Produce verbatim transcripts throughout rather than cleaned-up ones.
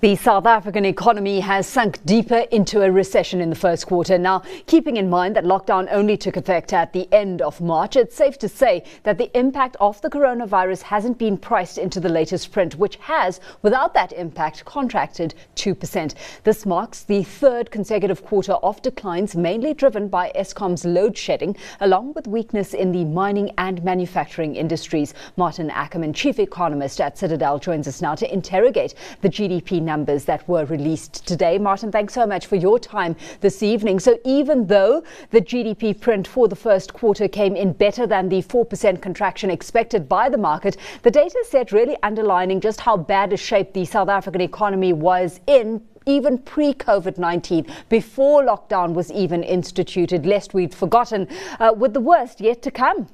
The South African economy has sunk deeper into a recession in the first quarter. Now, keeping in mind that lockdown only took effect at the end of March, it's safe to say that the impact of the coronavirus hasn't been priced into the latest print, which has, without that impact, contracted two percent. This marks the third consecutive quarter of declines, mainly driven by Eskom's load shedding, along with weakness in the mining and manufacturing industries. Martin Ackerman, chief economist at Citadel, joins us now to interrogate the G D P numbers numbers that were released today. Martin, thanks so much for your time this evening. So even though the G D P print for the first quarter came in better than the four percent contraction expected by the market, the data set really underlining just how bad a shape the South African economy was in even pre-COVID nineteen, before lockdown was even instituted, lest we'd forgotten, uh, with the worst yet to come.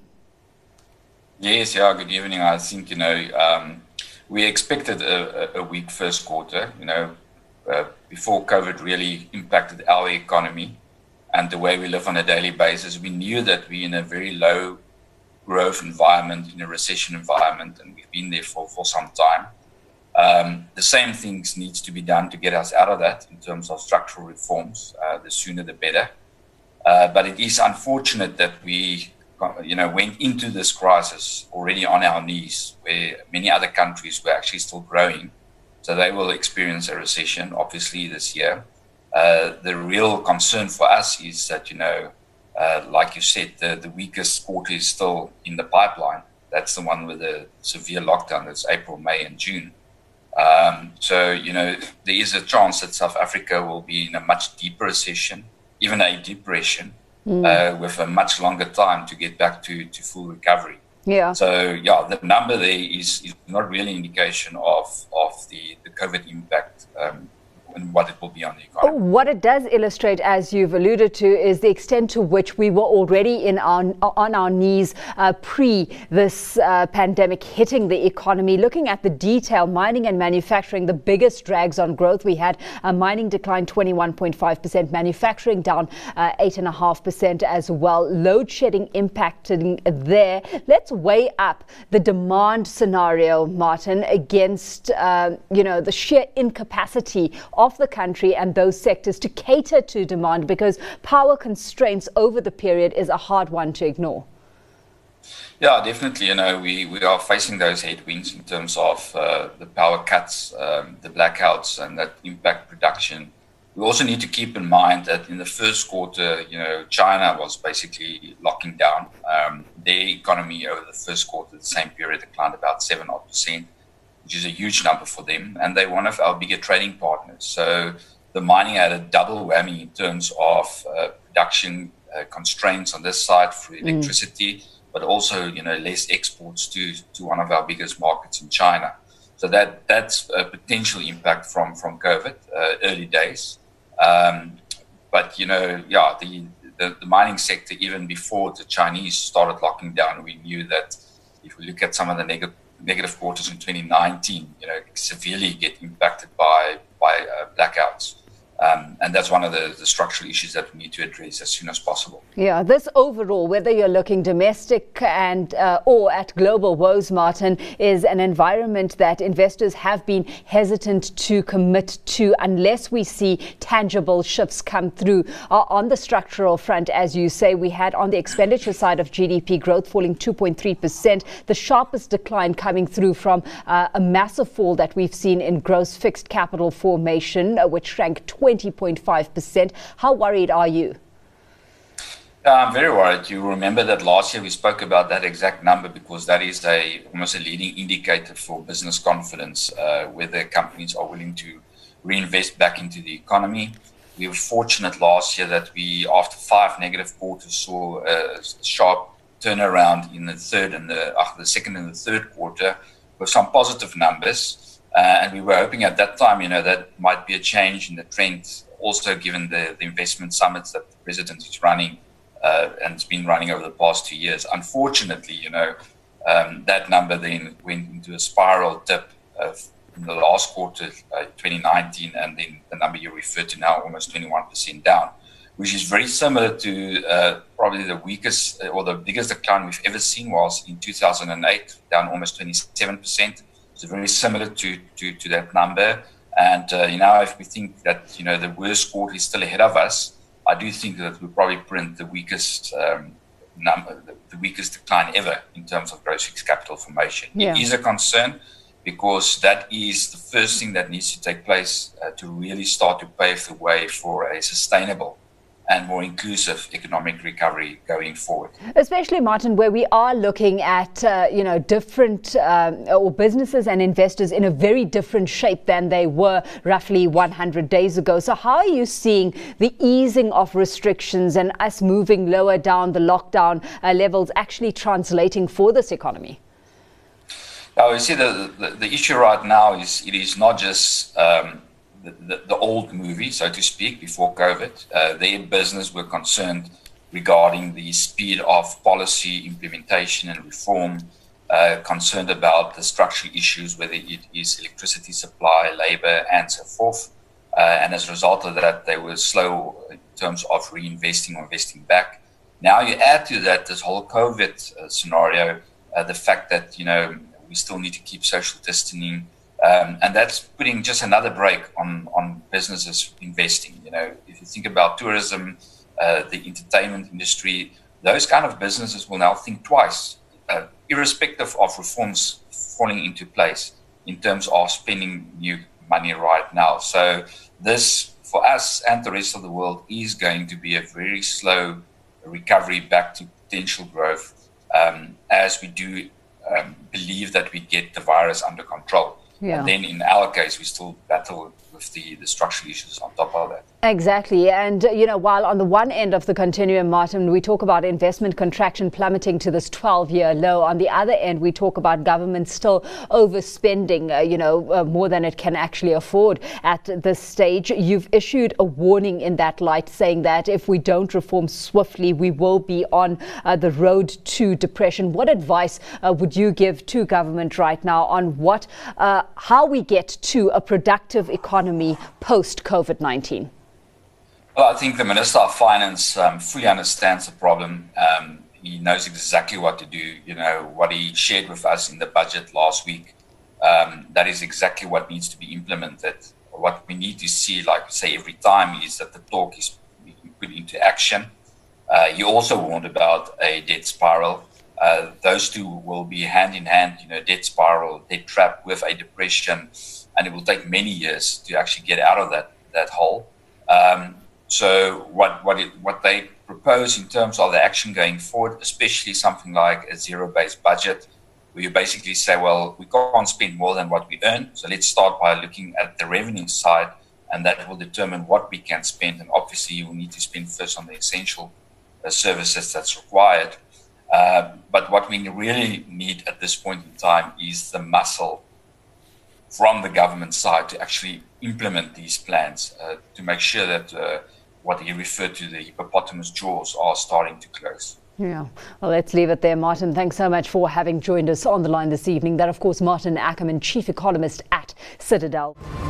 Yes, yeah, good evening. I think, you know, um, we expected a, a weak first quarter, you know, uh, before COVID really impacted our economy and the way we live on a daily basis. We knew that we're in a very low growth environment, in a recession environment, and we've been there for, for some time. Um, the same things needs to be done to get us out of that in terms of structural reforms. Uh, the sooner the better. Uh, but it is unfortunate that we you know, went into this crisis already on our knees, where many other countries were actually still growing. So they will experience a recession, obviously, this year. Uh, the real concern for us is that, you know, uh, like you said, the, the weakest quarter is still in the pipeline. That's the one with the severe lockdown. That's April, May, and June. Um, so, you know, there is a chance that South Africa will be in a much deeper recession, even a depression. Mm. Uh, with a much longer time to get back to, to full recovery. Yeah. So, yeah, the number there is, is not really an indication of, of the, the COVID impact um, and what it will be on the economy. What it does illustrate, as you've alluded to, is the extent to which we were already in our, on our knees uh, pre this uh, pandemic hitting the economy. Looking at the detail, mining and manufacturing, the biggest drags on growth. We had uh, mining decline twenty-one point five percent, manufacturing down uh, eight point five percent as well. Load shedding impacting there. Let's weigh up the demand scenario, Martin, against uh, you know, the sheer incapacity of the country and those sectors to cater to demand, because power constraints over the period is a hard one to ignore. Yeah, definitely. You know, we, we are facing those headwinds in terms of uh, the power cuts, um, the blackouts, and that impact production. We also need to keep in mind that in the first quarter, you know, China was basically locking down. Um, their economy over the first quarter, the same period, declined about seven odd percent. Which is a huge number for them, and they're one of our bigger trading partners. So the mining had a double whammy in terms of uh, production uh, constraints on this side for electricity, mm. but also, you know, less exports to to one of our biggest markets in China. So that that's a potential impact from from COVID, uh, early days. Um, but you know, yeah, the, the the mining sector, even before the Chinese started locking down, we knew that if we look at some of the negative negative quarters in twenty nineteen, you know, severely get impacted by by uh, blackouts. Um, and that's one of the, the structural issues that we need to address as soon as possible. Yeah, this overall, whether you're looking domestic and uh, or at global woes, Martin, is an environment that investors have been hesitant to commit to unless we see tangible shifts come through. Uh, on the structural front, as you say, we had on the expenditure side of G D P growth falling two point three percent, the sharpest decline coming through from uh, a massive fall that we've seen in gross fixed capital formation, uh, which shrank twenty point five percent. How worried are you? Uh, I'm very worried. You remember that last year we spoke about that exact number because that is a almost a leading indicator for business confidence, uh, whether companies are willing to reinvest back into the economy. We were fortunate last year that we, after five negative quarters, saw a sharp turnaround in the third and the, uh, the second and the third quarter with some positive numbers. Uh, and we were hoping at that time, you know, that might be a change in the trend, also given the, the investment summits that the president is running uh, and it's been running over the past two years. Unfortunately, you know, um, that number then went into a spiral dip uh, in the last quarter, uh, twenty nineteen, and then the number you referred to now, almost twenty-one percent down, which is very similar to uh, probably the weakest or the biggest decline we've ever seen was in two thousand eight, down almost twenty-seven percent. So very similar to, to, to that number. And uh, you know, if we think that you know the worst quarter is still ahead of us, I do think that we'll probably print the weakest um, number, the, the weakest decline ever in terms of gross fixed capital formation. Yeah. It is a concern because that is the first thing that needs to take place uh, to really start to pave the way for a sustainable and more inclusive economic recovery going forward. Especially, Martin, where we are looking at, uh, you know, different um, or businesses and investors in a very different shape than they were roughly one hundred days ago. So how are you seeing the easing of restrictions and us moving lower down the lockdown uh, levels actually translating for this economy? Now, you see, the, the, the issue right now is it is not just um, The, the, the old movie, so to speak, before COVID. Uh, their business were concerned regarding the speed of policy implementation and reform, uh, concerned about the structural issues, whether it is electricity supply, labor, and so forth. Uh, and as a result of that, they were slow in terms of reinvesting or investing back. Now you add to that this whole COVID uh, scenario, uh, the fact that, you know, we still need to keep social distancing. Um, and that's putting just another brake on, on businesses investing. You know, if you think about tourism, uh, the entertainment industry, those kind of businesses will now think twice, uh, irrespective of reforms falling into place in terms of spending new money right now. So this, for us and the rest of the world, is going to be a very slow recovery back to potential growth um, as we do um, believe that we get the virus under control. Yeah. And then in our case, we still battle with the, the structural issues on top of that. Exactly. And, you know, while on the one end of the continuum, Martin, we talk about investment contraction plummeting to this twelve-year low. On the other end, we talk about government still overspending, uh, you know, uh, more than it can actually afford at this stage. You've issued a warning in that light, saying that if we don't reform swiftly, we will be on uh, the road to depression. What advice uh, would you give to government right now on what, uh, how we get to a productive economy post COVID nineteen? Well, I think the Minister of Finance um, fully understands the problem. Um, he knows exactly what to do. You know, what he shared with us in the budget last week, um, that is exactly what needs to be implemented. What we need to see, like we say every time, is that the talk is put into action. Uh, he also warned about a debt spiral. Uh, those two will be hand in hand, you know, debt spiral, debt trap with a depression, and it will take many years to actually get out of that, that hole. Um, So what what it, what they propose in terms of the action going forward, especially something like a zero-based budget, where you basically say, well, we can't spend more than what we earn, so let's start by looking at the revenue side, and that will determine what we can spend. And obviously, you will need to spend first on the essential uh, services that's required. Uh, but what we really need at this point in time is the muscle from the government side to actually implement these plans uh, to make sure that uh, what he referred to, the hippopotamus jaws, are starting to close. Yeah, well, let's leave it there, Martin. Thanks so much for having joined us on the line this evening. That, of course, Martin Ackerman, Chief Economist at Citadel.